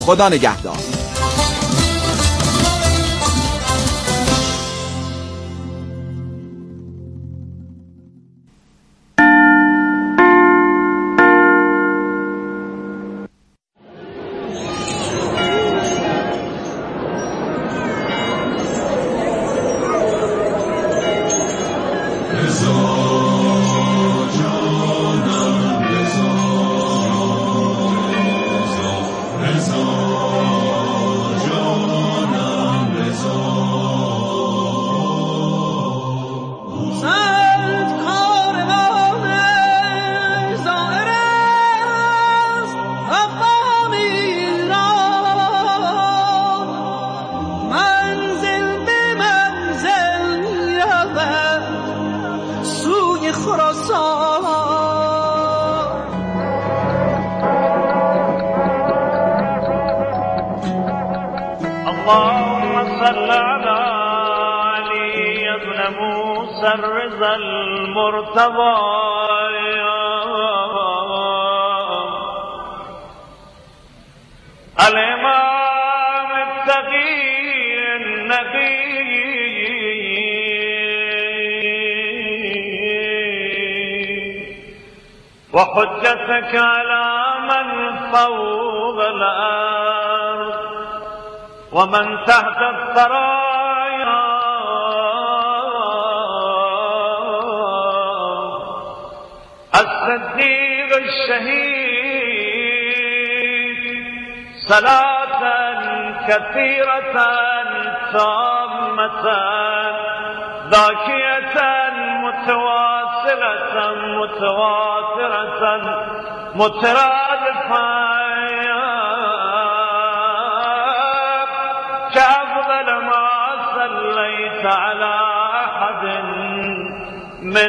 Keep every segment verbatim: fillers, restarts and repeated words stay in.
خدا نگهدار. اللهم صل على علي ابن موسى الرضا المرتضى الإمام التقي النبي وحجتك على من فوق الأرض ومن تحت الثرايا الصديق الشهيد صلاة كثيرة تامة ذاكية متواصلة متواترة مترادفة كأفضل ما صليت على أحد من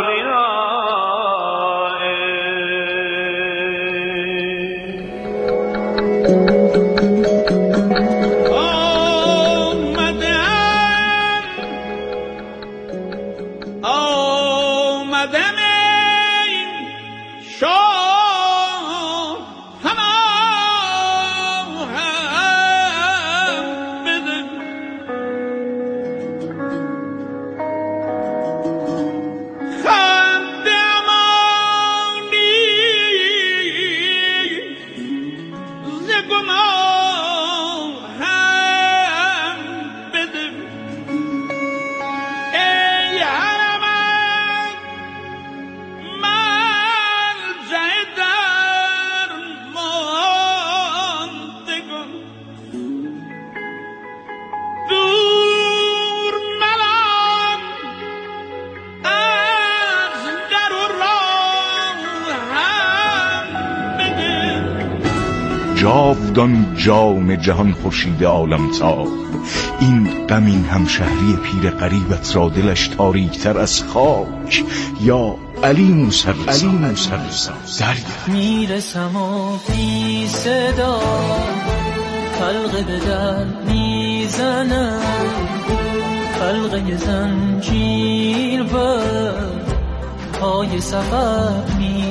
جاودان جام جهان خورشید عالم تاب، این غمین همشهری پیر غریبت را دلش تاریکتر از خاک. یا علی موسی علی موسی دریا میرسم و بی صدا حلقه به در میزنم، حلقه زنجیر بر پای سفر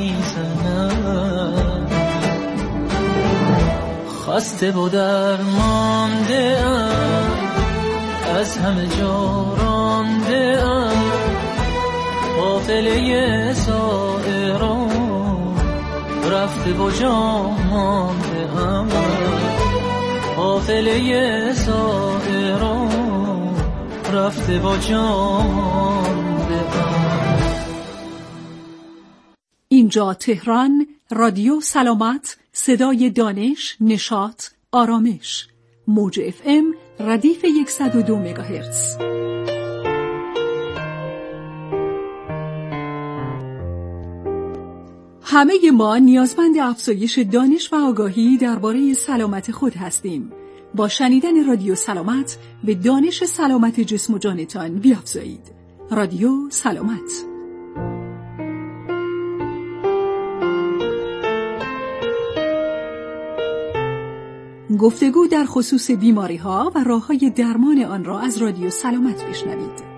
میزنم. خسته و درمانده ام، از همه جا رانده ام، قافله سائران رفته و جا مانده ام، قافله سائران رفته و جا مانده ام. اینجا تهران، رادیو سلامت، صدای دانش، نشاط، آرامش. موج اف ام ردیف صد و دو مگاهرتز. همه ما نیازمند افزایش دانش و آگاهی درباره سلامت خود هستیم. با شنیدن رادیو سلامت به دانش سلامت جسم و جانتان بیافزایید. رادیو سلامت. گفتگو در خصوص بیماری‌ها و راه‌های درمان آن را از رادیو سلامت بشنوید.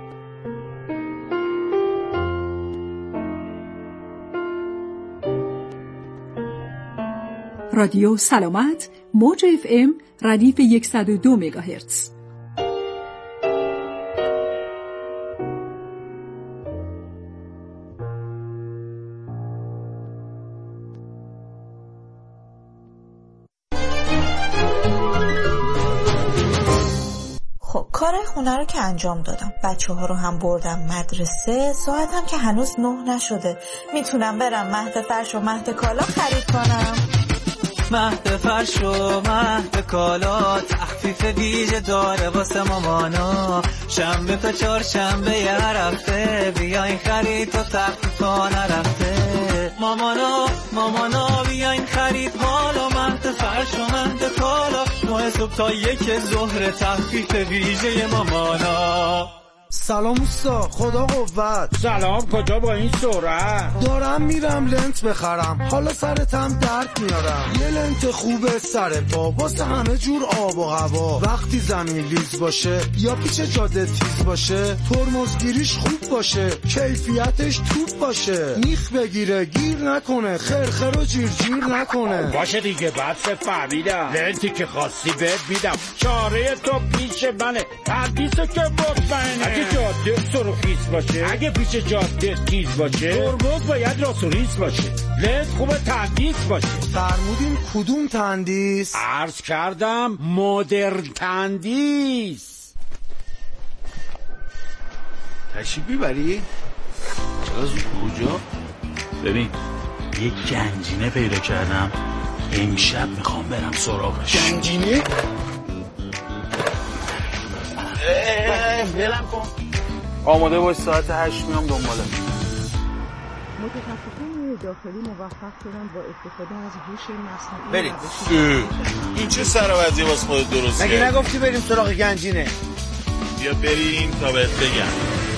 رادیو سلامت، موج اف ام ردیف صد و دو مگاهرتز. خب کارهای خونه رو که انجام دادم، بچه ها رو هم بردم مدرسه، ساعت هم که هنوز نه نشده. میتونم برم مهد فرش و مهد کالا خرید کنم. مهد فرش و مهد کالا تخفیف ویژه داره واسه مامانا. شنبه تا چهار شنبه یه هفته بیاین خرید تا تخفیف ها نرفته. مامانا مامانا بیاین خرید حالا مهد فرش و مهد کالا. نه صبح تا یک ظهر تخفیف ویژه مامانا. سلام اوستا، خدا قوت. سلام، کجا با این سرعت؟ دارم میرم لنت بخرم، حالا سرتم درد میارم. یه لنت خوبه سر پا واسه همه جور آب و هوا. وقتی زمین لیز باشه یا پیچ جاده تیز باشه، ترمزگیریش خوب باشه، کیفیتش توپ باشه. میخ بگیره گیر نکنه، خرخر و جیر جیر نکنه. باشه دیگه، بس فهمیدم. لنتی که خواستی بهت میدم، چاره تو پیش منه، تردیسه که مطمئنه. جاده سرخیز باشه، اگه پیش جاده تیز باشه، ترمز باید راسوریز باشه، لنت خوبه تندیس باشه. فرمودین کدوم تندیس؟ عرض کردم مدرن تندیس. تشریف میبری؟ چرا کجا؟ ببین یه گنجینه پیدا کردم، امشب میخوام برم سراغش. گنجینه؟ بلم کن. آماده باش، ساعت هشت میام دنبالم. متخصصین داخلی موفق شدن با استفاده از هوش مصنوعی. بریم. این چه سر و وضعیه واسه خودت درست کردی؟ مگه نگفتی بریم سراغ گنجینه؟ بیا بریم تا بهت بگم.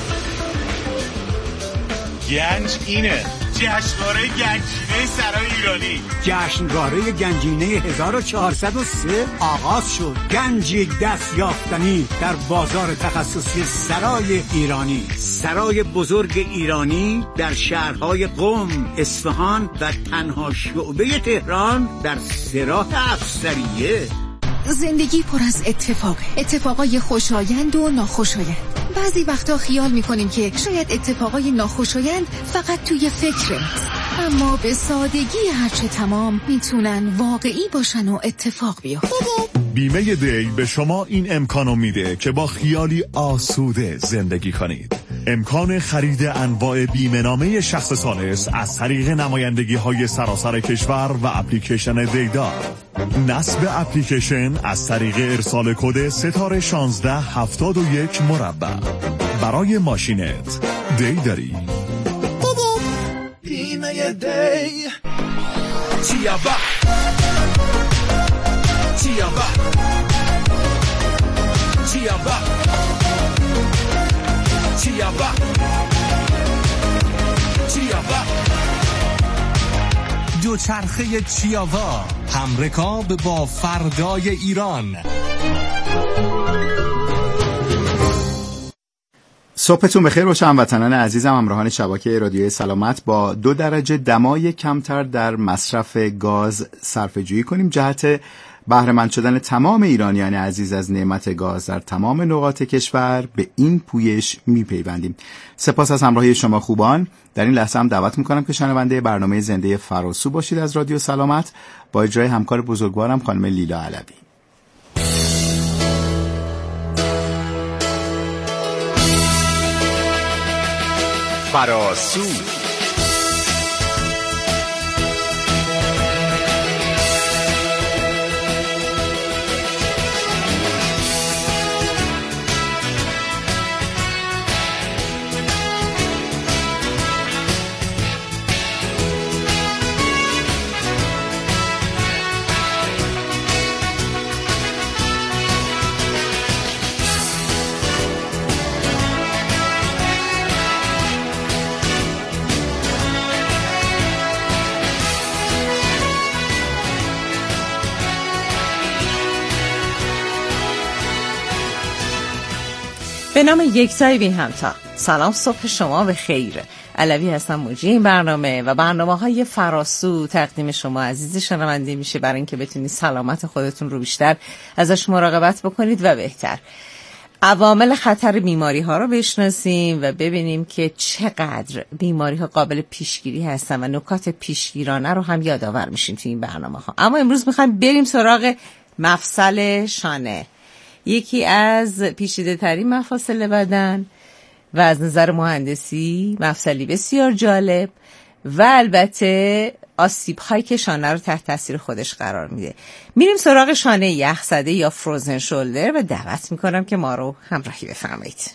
گنج اینه، جشنواره گنجینه سرای ایرانی. جشنواره گنجینه هزار و چهارصد و سه آغاز شد. گنجی دست یافتنی در بازار تخصصی سرای ایرانی. سرای بزرگ ایرانی در شهرهای قم، اصفهان و تنها شعبه تهران در سراح افسریه. زندگی پر از اتفاق، اتفاقای خوشایند و ناخوشایند. بعضی وقتا خیال میکنیم که شاید اتفاقای ناخوشایند فقط توی فکره، اما به سادگی هرچه تمام میتونن واقعی باشن و اتفاق بیفته. بیمه دی به شما این امکانو میده که با خیالی آسوده زندگی کنید. امکان خرید انواع بیمه نامه شخص ثالث از طریق نمایندگی های سراسر کشور و اپلیکیشن دیدار. نصب اپلیکیشن از طریق ارسال کد ستاره شانزده هفتاد و یک مربع. برای ماشینت دی داری. بیمه دی تیابا تیابا تیابا تیابا تیابا دوچرخه چیاوا، همرکاب با فردای ایران. صبحتون بخیر باشه هموطنان عزیزم. همراهان شبکه رادیوی سلامت، با دو درجه دمای کمتر در مصرف گاز صرفه‌جویی کنیم جهت بهره‌مند شدن تمام ایرانیان عزیز از نعمت گاز در تمام نقاط کشور. به این پویش میپیوندیم. سپاس از همراهی شما خوبان. در این لحظه هم دعوت میکنم که شنونده برنامه زنده فراسو باشید از رادیو سلامت با اجرای همکار بزرگوارم خانم لیلا علوی. فراسو به نام یکتای بی همتا. سلام، صبح شما به خیره. علوی هستم، مجری این برنامه و برنامه‌های فراسو تقدیم شما عزیز شنونده میشه برای اینکه بتونید سلامت خودتون رو بیشتر ازش مراقبت بکنید و بهتر عوامل خطر بیماری ها رو بشناسیم و ببینیم که چقدر بیماری ها قابل پیشگیری هستن و نکات پیشگیرانه رو هم یادآور میشیم توی این برنامه ها. اما امروز میخوایم بریم سراغ مفصل شانه، یکی از پیچیده ترین مفاصل بدن و از نظر مهندسی مفصلی بسیار جالب و البته آسیب هایی که شانه رو تحت تاثیر خودش قرار میده. میریم سراغ شانه یخزده یا فروزن شولدر و دعوت میکنم که ما رو همراهی بفرمایید.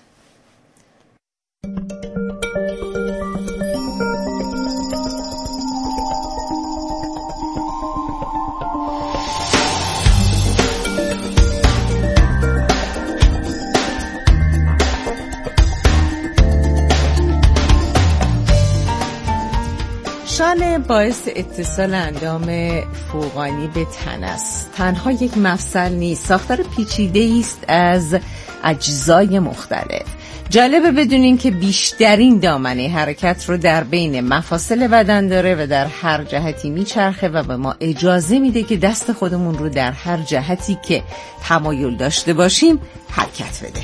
شانه باعث اتصال اندام فوقانی به تن است. تنها یک مفصل نیست، ساختار پیچیده‌ای است از اجزای مختلف. جالبه بدونین که بیشترین دامنه حرکت رو در بین مفاصل بدن داره و در هر جهتی میچرخه و به ما اجازه میده که دست خودمون رو در هر جهتی که تمایل داشته باشیم حرکت بده.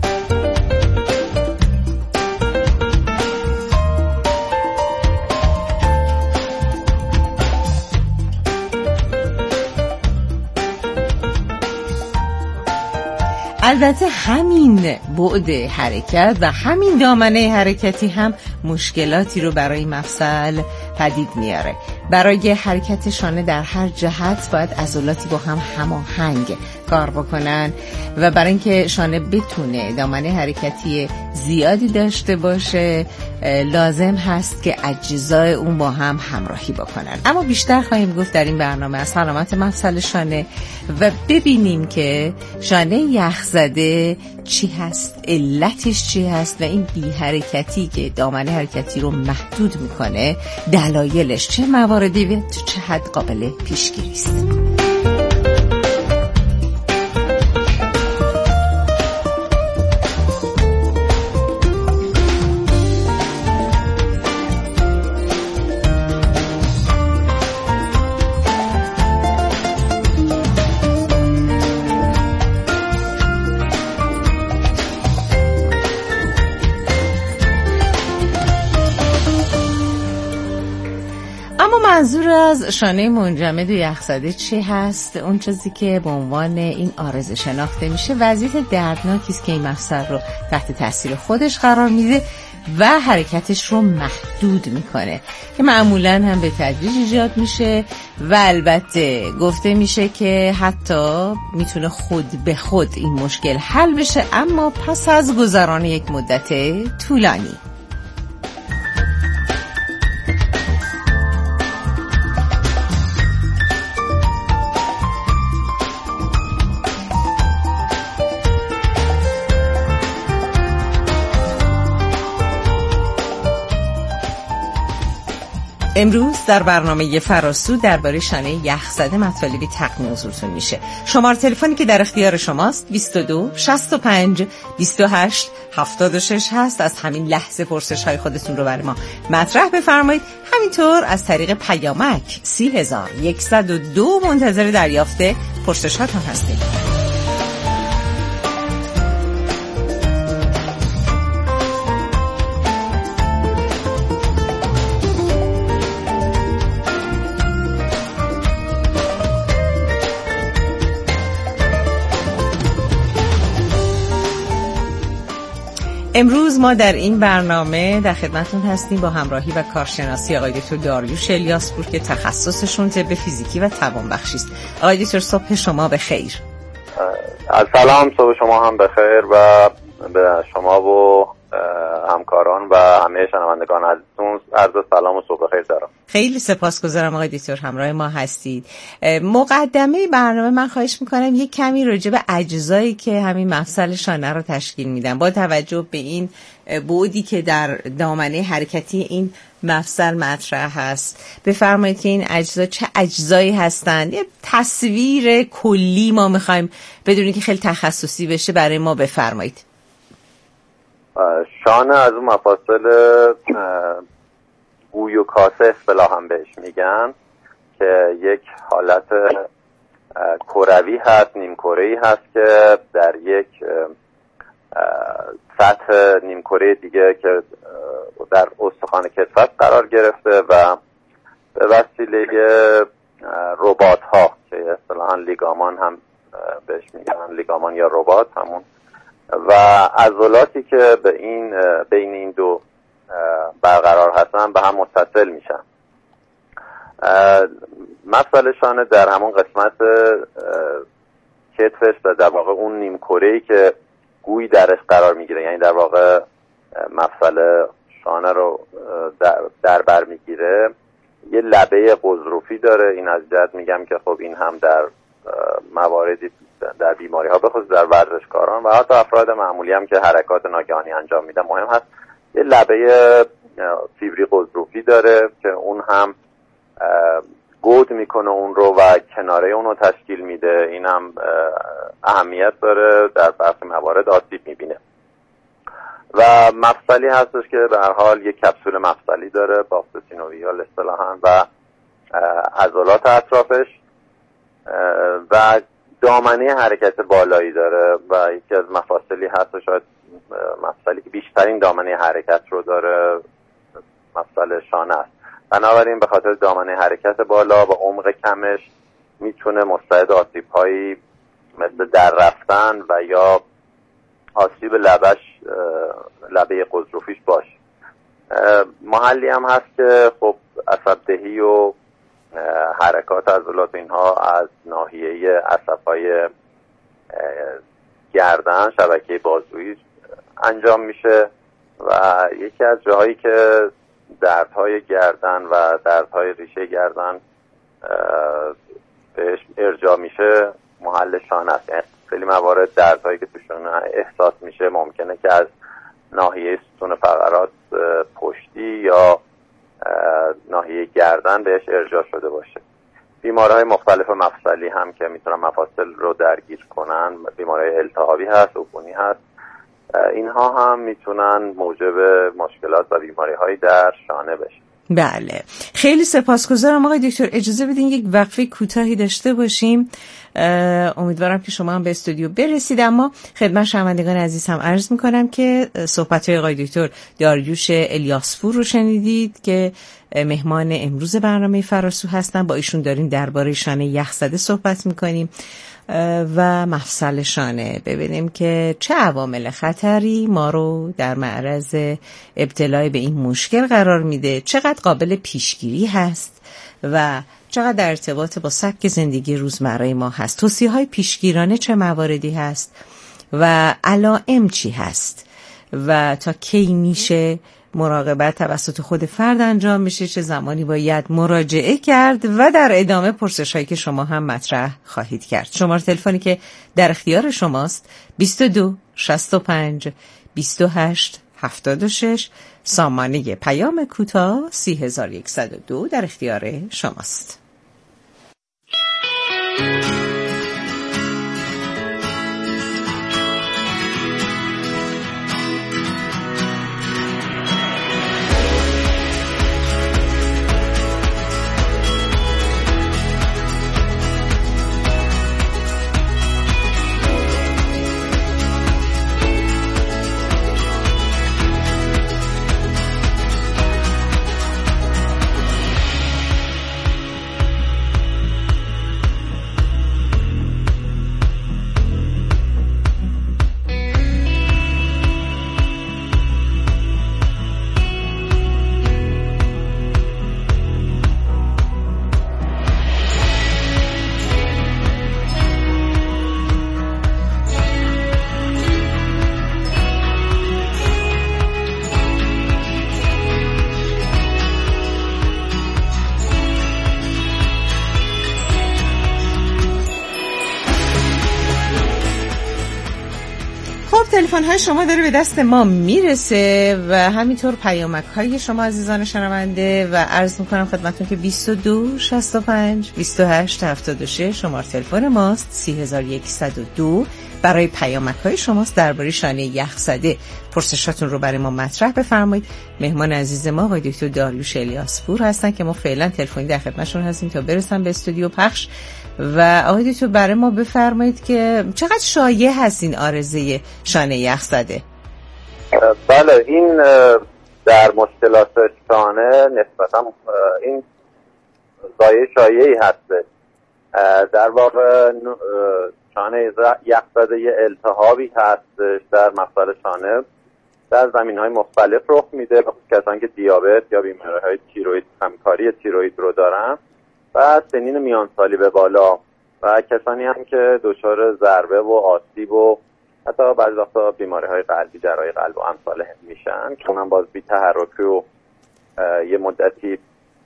البته همین بعد حرکت و همین دامنه حرکتی هم مشکلاتی رو برای مفصل پدید میاره. برای حرکت شانه در هر جهت باید عضلاتی با هم هماهنگ کار بکنن و برای اینکه شانه بتونه دامنه حرکتی زیادی داشته باشه لازم هست که اجزای اون با هم همراهی بکنن. اما بیشتر خواهیم گفت در این برنامه از سلامت مفصل شانه و ببینیم که شانه یخزده چی هست، علتش چی هست و این بی حرکتی که دامنه حرکتی رو محدود میکنه دلایلش چه مواردی و چه حد قابل پیشگیری است. منظور از شانه منجمد و یخزده چه هست؟ اون چیزی که به عنوان این آرزه شناخته میشه وضعیت دردناکی است که این مفصل رو تحت تاثیر خودش قرار میده و حرکتش رو محدود میکنه که معمولاً هم به تدریج ایجاد میشه و البته گفته میشه که حتی میتونه خود به خود این مشکل حل بشه اما پس از گذران یک مدت طولانی. امروز در برنامه فراسو درباره شانه یخزده مطالبی تقدیم حضورتون میشه. شماره تلفنی که در اختیار شماست بیست و دو شصت و پنج بیست و هشت هفتاد و شش هست. از همین لحظه پرسش های خودتون رو برای ما مطرح بفرمایید. همینطور از طریق پیامک سی هزار و صد و دو منتظر دریافت پرسش هاتون هستیم. امروز ما در این برنامه در خدمتون هستیم با همراهی و کارشناسی آقای دکتر داریوش الیاسپور که تخصصشون طب فیزیکی و توانبخشی است. آقای دکتر صبح شما بخیر. سلام، صبح شما هم بخیر و به شما و همکاران و همه شنوندگان عزیزتون عرض سلام و صبح بخیر دارم. خیلی سپاسگزارم آقای دکتر همراه ما هستید. مقدمه برنامه من خواهش میکنم یک کمی راجع به اجزایی که همین مفصل شانه رو تشکیل میدن با توجه به این بعدی که در دامنه حرکتی این مفصل مطرح هست بفرمایید که این اجزا چه اجزایی هستند. یه تصویر کلی ما میخوایم بدونیم که خیلی تخصصی بشه برای ما بفرمایید. شانه از اون مفاصل گوی و کاسه اصطلاحاً بهش میگن که یک حالت کروی هست، نیم کره‌ای هست که در یک سطح نیم کره دیگه که در استخوان کتف قرار گرفته و به وسیله رباط ها که اصطلاحاً لیگامان هم بهش میگن، لیگامان یا رباط همون، و عضلاتی که به این بین این دو برقرار هستن به هم متصل میشن. مفصل شانه در همون قسمت کتفش و در واقع اون نیم کره‌ای که گوی درش قرار میگیره، یعنی در واقع مفصل شانه رو در, در بر میگیره، یه لبه قضروفی داره. این از جهت میگم که خب این هم در مواردی در بیماری ها بخصوص در ورزشکاران و حتی افراد معمولی هم که حرکات ناگهانی انجام میدن مهم هست، یه لبه فیبری قضروفی داره که اون هم گود میکنه اون رو و کناره اون رو تشکیل میده. این هم اهمیت داره، در برخی موارد آسیب میبینه. و مفصلی هستش که به هر حال یک کپسول مفصلی داره، بافت سینوویال اصطلاحاً، و عضلات اطرافش و دامنه حرکت بالایی داره و یکی از مفاصلی هست، شاید مفصلی که بیشترین دامنه حرکت رو داره مفصل شانه است. بنابراین به خاطر دامنه حرکت بالا و عمق کمش میتونه مستعد آسیب‌هایی مثل در رفتن و یا آسیب لبش لبه قضروفیش باشه. محلی هم هست که خب عصبدهی و حرکات عضلات اینها از ناحیه عصب‌های گردن، شبکه بازویی انجام میشه و یکی از جاهایی که دردهای گردن و دردهای ریشه گردن بهش ارجاع میشه محل شانه است. یعنی خیلی موارد دردهایی که توشون احساس میشه ممکنه که از ناحیه ستون فقرات پشتی یا ناحیه گردن بهش ارجاع شده باشه. بیماری‌های مختلف مفصلی هم که میتونن مفاصل رو درگیر کنن، بیماری‌های التهابی هست، عفونی هست، اینها هم میتونن موجب مشکلات و بیماری‌های در شانه بشه. بله، خیلی سپاسگزارم آقای دکتر. اجازه بدین یک وقفه کوتاهی داشته باشیم. امیدوارم که شما هم به استودیو برسید، اما خدمت شنوندگان عزیز هم عرض میکنم که صحبت‌های آقای دکتر داریوش الیاسپور رو شنیدید که مهمان امروز برنامه فراسو هستن. با ایشون داریم درباره شانه یخزده صحبت میکنیم و مفصل شانه، ببینیم که چه عوامل خطری ما رو در معرض ابتلای به این مشکل قرار میده، چقدر قابل پیشگیری هست و چقدر در ارتباط با سبک زندگی روزمره ما هست. توصیه‌های پیشگیرانه چه مواردی هست و علائم چی هست و تا کی میشه مراقبت توسط خود فرد انجام میشه، چه زمانی باید مراجعه کرد و در ادامه پرسش‌هایی که شما هم مطرح خواهید کرد. شماره تلفنی که در اختیار شماست بیست و دو شصت و پنج بیست و هشت هفتاد و شش، سامانه پیام کوتاه سه هزار و صد و دو در اختیار شماست. تلفن های شما داره به دست ما میرسه و همینطور پیامک های شما عزیزان شنونده و عرض میکنم خدمتتون که بیست و دو شصت و پنج بیست و هشت هفتاد و شش شماره تلفن ماست، سه هزار و صد و دو. برای پیامک‌های شماست درباره شانه یخزده. پرسشاتون رو برای ما مطرح بفرمایید. مهمان عزیز ما آقای دکتر داریوش الیاسپور هستن که ما فعلا تلفنی در خدمتشون هستیم تا برسن به استودیو پخش. و آقای دکتر برای ما بفرمایید که چقدر شایع هست این عارضه شانه یخزده؟ بله، این در مشکلات شانه نسبتا این زایه شایعی هست. در واقع شانه یخزده یه التهابی هستش در مفصل شانه، در زمین‌های مختلف رخ میده. کسانی که دیابت یا بیماری‌های تیروئید، کمکاری تیروئید رو دارن و سنین میانسالی به بالا و کسانی هم که دچار ضربه و آسیب و حتی بعضی وقتا بیماری‌های قلبی، جراحی قلب و امثال هم میشن که اونم باز بی تحرک و یه مدتی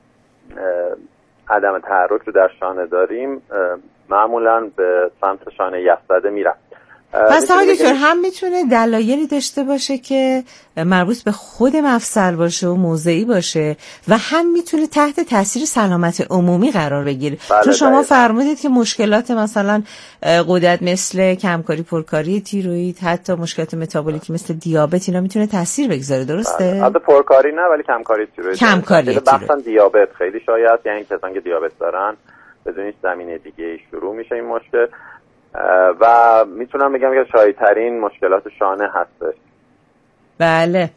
عدم تحرک رو در شانه داریم، معمولاً به سمت شانه یخزده میرن. پس آقای دکتر هم میتونه دلایلی داشته باشه که مربوط به خود مفصل باشه و موضعی باشه و هم میتونه تحت تاثیر سلامت عمومی قرار بگیره. بله، چون شما دقیقا. فرمودید که مشکلات مثلا غدد مثل کمکاری پرکاری تیروئید، حتی مشکلات متابولیکی مثل دیابت اینا میتونه تاثیر بگذاره، درسته؟ بله. البته پرکاری نه ولی کمکاری تیروئید. کمکاری بحثاً دیابت خیلی شایع است، یعنی کسانی که دیابت دارن بدون هیچ زمینه دیگه شروع میشه این مشکل. و میتونم بگم که شایع‌ترین مشکلات شانه هستش. بله.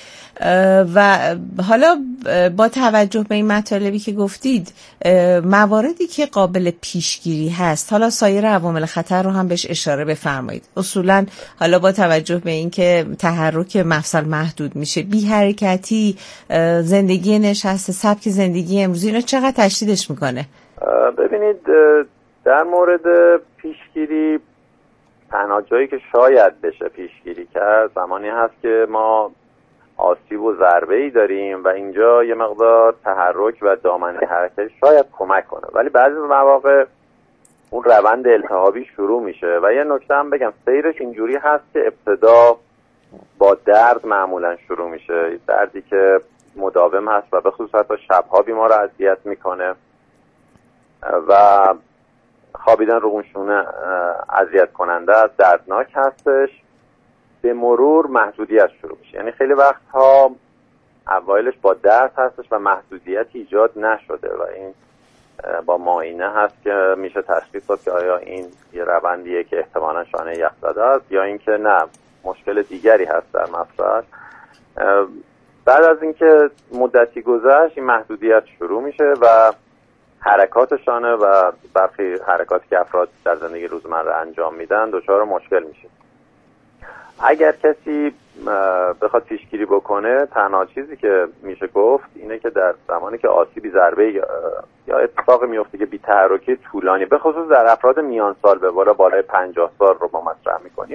و حالا با توجه به این مطالبی که گفتید، مواردی که قابل پیشگیری هست، حالا سایر عوامل خطر رو هم بهش اشاره بفرمایید. اصولا حالا با توجه به اینکه تحرک مفصل محدود میشه، بی حرکتی، زندگی نشسته، سبک زندگی امروزی، اینا چقدر تشدیدش میکنه؟ ببینید، در مورد پیشگیری تنها جایی که شاید بشه پیشگیری کرد زمانی هست که ما آسیب و ضربه‌ای داریم و اینجا یه مقدار تحرک و دامنه حرکتی شاید کمک کنه، ولی بعضی مواقع اون روند التهابی شروع میشه. و یه نکته هم بگم، سیرش اینجوری هست که ابتدا با درد معمولا شروع میشه، دردی که مداوم هست و به خصوص حتی شبها بیمار رو اذیت میکنه و خوابیدن رو اون شونه اذیت کننده است، دردناک هستش. به مرور محدودیت شروع میشه، یعنی خیلی وقتها اوایلش با درد هستش و محدودیت ایجاد نشده و این با معاینه هست که میشه تشخیص داد که آیا این یه روندیه که احتمالاً شانه یخزده است یا اینکه نه مشکل دیگری هست در مفصل. بعد از اینکه مدتی گذشت این محدودیت شروع میشه و حرکات شانه و برخی حرکاتی که افراد در زندگی روزمره انجام میدن دچار مشکل میشه. اگر کسی بخواد پیشگیری بکنه، تنها چیزی که میشه گفت اینه که در زمانی که آسیبی، ضربه یا اتفاقی میفته که بی‌تحرکی طولانی، به خصوص در افراد میان سال به بالا بالای پنجاه سال رو ما مطرح میکنیم،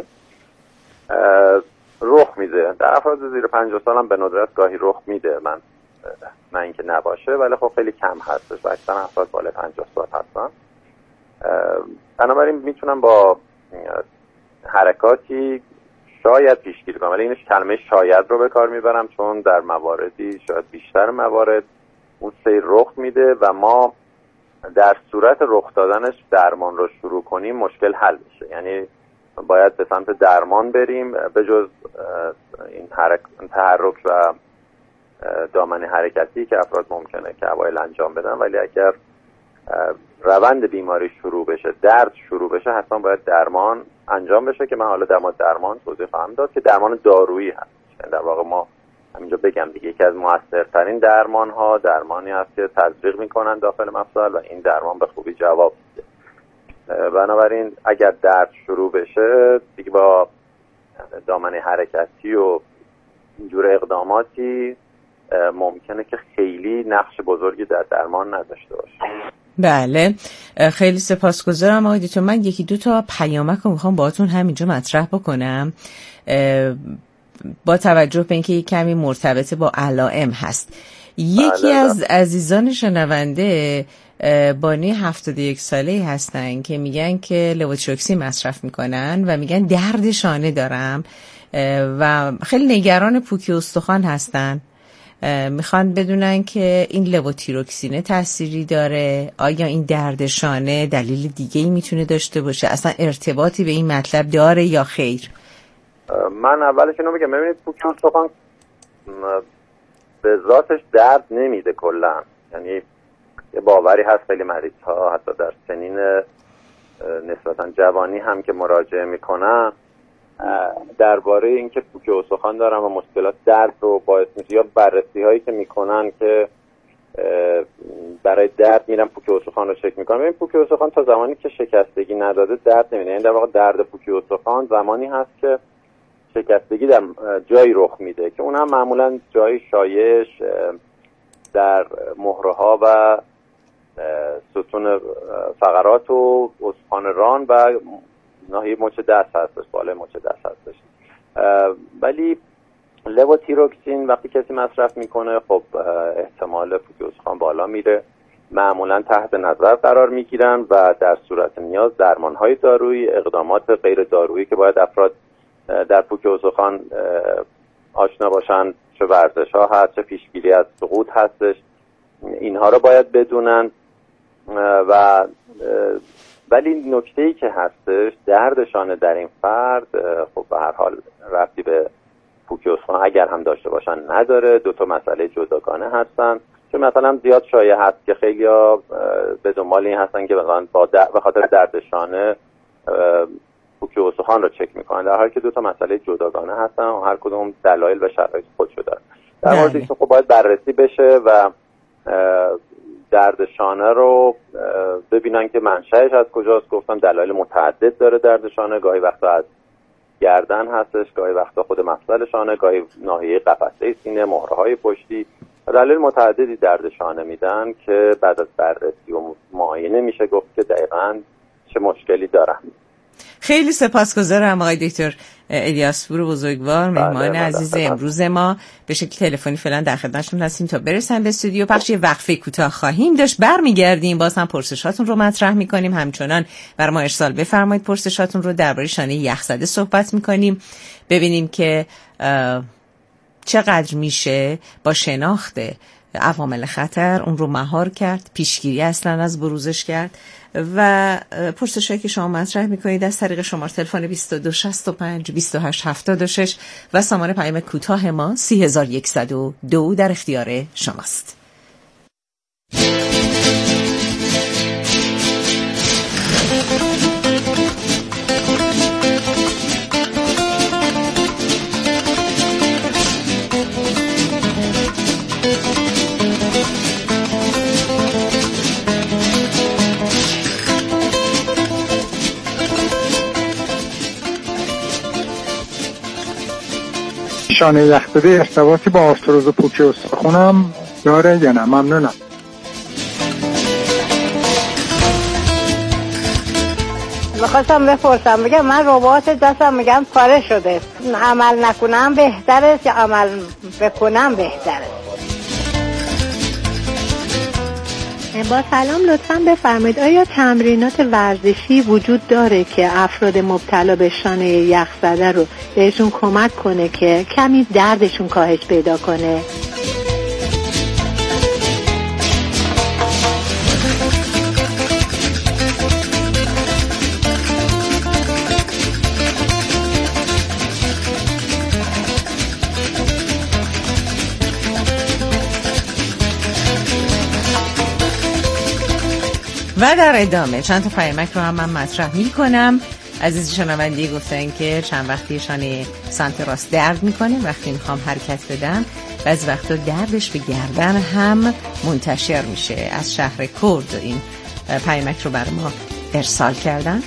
رخ میده. در افراد زیر پنجاه سال هم به ندرت گاهی رخ میده، من نه اینکه نباشه ولی خب خیلی کم هستش و اکثر افراد بالای پنجاه سال هستن. بنابراین میتونم با حرکاتی شاید پیشگیری کنم، ولی اینش کلمه شاید رو به کار میبرم چون در مواردی، شاید بیشتر موارد، اون سیر رخ میده و ما در صورت رخ دادنش درمان رو شروع کنیم مشکل حل میشه. یعنی باید به سمت درمان بریم به جز این حرک... تحرک و دامنه حرکتی که افراد ممکنه که اوایل انجام بدن، ولی اگر روند بیماری شروع بشه، درد شروع بشه، حتما باید درمان انجام بشه که من حالا در مورد درمان توضیح خواهم داد که درمان دارویی هست. یعنی در واقع ما همینجا بگم دیگه یکی از موثرترین درمان ها درمانی هست که تزریق میکنن داخل مفصل و این درمان به خوبی جواب میده. بنابراین اگر درد شروع بشه دیگه با دامنه حرکتی و اینجور اقداماتی ممکنه که خیلی نقش بزرگی در درمان نداشته باشه. بله، خیلی سپاسگزارم آقای دکتر. من یکی دو تا پیامک رو میخوام باهاتون همینجا مطرح بکنم با توجه به اینکه یک کمی مرتبط با علائم هست. یکی از عزیزان شنونده بانی هفتاد و یک ساله‌ای هستن که میگن که لوتیروکسی مصرف میکنن و میگن درد شانه دارم و خیلی نگران پوکی استخوان هستن میخوان بدونن که این لووتیروکسینه تأثیری داره، آیا این درد شانه دلیل دیگه‌ای میتونه داشته باشه، اصلا ارتباطی به این مطلب داره یا خیر؟ من اولش اینو میگم، ببینید پوکی استخوان به ذاتش درد نمیده کلا، یعنی یه باوری هست خیلی مریض ها حتی در سنین نسبتا جوانی هم که مراجعه میکنن درباره اینکه پوکی استخوان دارن و مشکلات درد رو باعث میشه، یا بررسی هایی که میکنن که برای درد میرن پوکی استخوان رو چک میکنن. ببین پوکی استخوان تا زمانی که شکستگی نداده درد نمیده، یعنی در واقع درد پوکی استخوان زمانی هست که شکستگی در جایی رخ میده که اون هم معمولا جایی شایش در مهره ها و ستون فقرات و استخوان ران و ناحیه مچ دست هستش، بالای مچ دست هستش. ولی لووتیروکسین وقتی کسی مصرف میکنه خب احتمال پوکی استخوان بالا میره، معمولا تحت نظر قرار میگیرن و در صورت نیاز درمانهای دارویی، اقدامات غیر دارویی که باید افراد در پوکی استخوان آشنا باشن، چه ورزش ها هست، چه پیشگیری از سقوط هستش، اینها رو باید بدونن. و ولی نکته‌ای که هستش درد شانه در این فرد خب به هر حال ربطی به پوکی استخوان اگر هم داشته باشن نداره، دو تا مسئله جداگانه هستن. چون مثلا زیاد شایع هست که خیلی‌ها به دنبال این هستن که مثلا با به خاطر درد شانه پوکی استخوان رو چک میکنن، در حالی که دو تا مسئله جداگانه هستن و هر کدوم دلایل و شرایط خودشو داره. در مورد این خب باید بررسی بشه و درد شانه رو ببینن که منشأش از کجاست. گفتم دلایل متعدد داره درد شانه، گاهی وقتا از گردن هستش، گاهی وقتا خود مفصل شانه، گاهی ناحیه قفسه سینه، مهره‌های پشتی، دلایل متعددی درد شانه میدن که بعد از بررسی و معاینه میشه گفت که دقیقاً چه مشکلی دارن. خیلی سپاسگزارم آقای دکتر الیاسپور بزرگوار، مهمان بله عزیز بله. امروز ما به شکل تلفنی فعلا در خدمتشون هستیم تا برسن به استودیو. پخش یه وقفه کوتاه خواهیم داشت، برمیگردیم باز هم پرسشاتون رو مطرح میکنیم، همچنان برای ما ارسال بفرمایید پرسشاتون رو. درباره شانه یخزده صحبت میکنیم، ببینیم که چقدر میشه با شناخت عوامل خطر اون رو مهار کرد، پیشگیری اصلا از بروزش کرد. و پرسشایی که شما مطرح میکنید از طریق شماره تلفن بیست و دو شصت و پنج بیست و هشت هفتاد و شش و سامان پیام کوتاه ما سی هزار و صد و دو در اختیار شماست. شانه یخزده ارتباطی با آرتروز پوکی استخوانم داره یا نه؟ ممنونم. میخواستم بپرسم، بگم من رباط دستم میگم پاره شده، عمل نکنم بهتره یا عمل بکنم بهتره؟ با سلام، لطفاً بفرمایید آیا تمرینات ورزشی وجود داره که افراد مبتلا به شانه یخزده رو بهشون کمک کنه که کمی دردشون کاهش پیدا کنه؟ و در ادامه چند تا پیامک رو هم من مطرح می کنم. عزیز شنوندی گفتن که چند وقتی شانه سمت راست درد میکنه وقتی میخوام حرکت بدم، بعضی وقتا دردش به گردن هم منتشر میشه. از شهر کرد این پیامک رو بر ما ارسال کردن.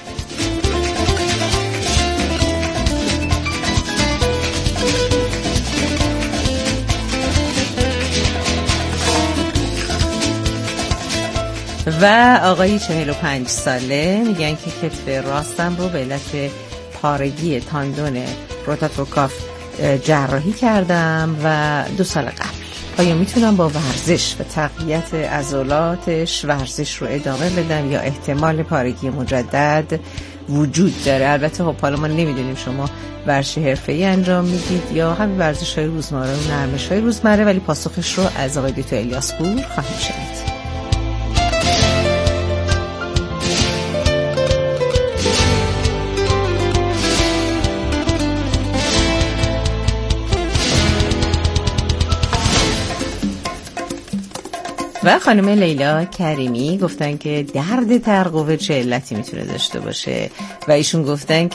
و آقای چهل و پنج ساله میگن که کتف راستم رو به علت پارگی تاندون روتاتورکاف جراحی کردم و دو سال قبل. آیا میتونم با ورزش و تقویت عضلاتش ورزش رو ادامه بدم یا احتمال پارگی مجدد وجود داره. البته خب حالا ما نمیدونیم شما ورزش حرفه‌ای انجام میدید یا همین ورزش‌های روزمره و نرمش‌های روزمره، ولی پاسخش رو از آقای دکتر الیاس پور خواهیم شنید. و خانم لیلا کریمی گفتن که درد ترقوه چه علتی میتونه داشته باشه و ایشون گفتن